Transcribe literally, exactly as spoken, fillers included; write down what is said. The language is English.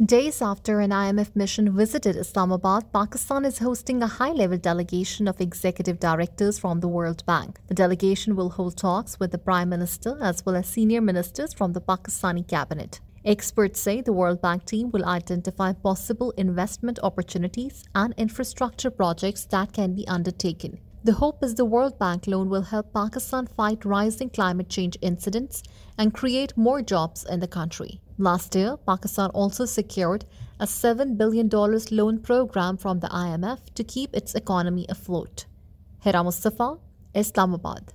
Days after an I M F mission visited Islamabad, Pakistan is hosting a high-level delegation of executive directors from the World Bank. The delegation will hold talks with the Prime Minister as well as senior ministers from the Pakistani cabinet. Experts say the World Bank team will identify possible investment opportunities and infrastructure projects that can be undertaken. The hope is the World Bank loan will help Pakistan fight rising climate change incidents and create more jobs in the country. Last year, Pakistan also secured a seven billion dollars loan program from the I M F to keep its economy afloat. Hira Mustafa, Islamabad.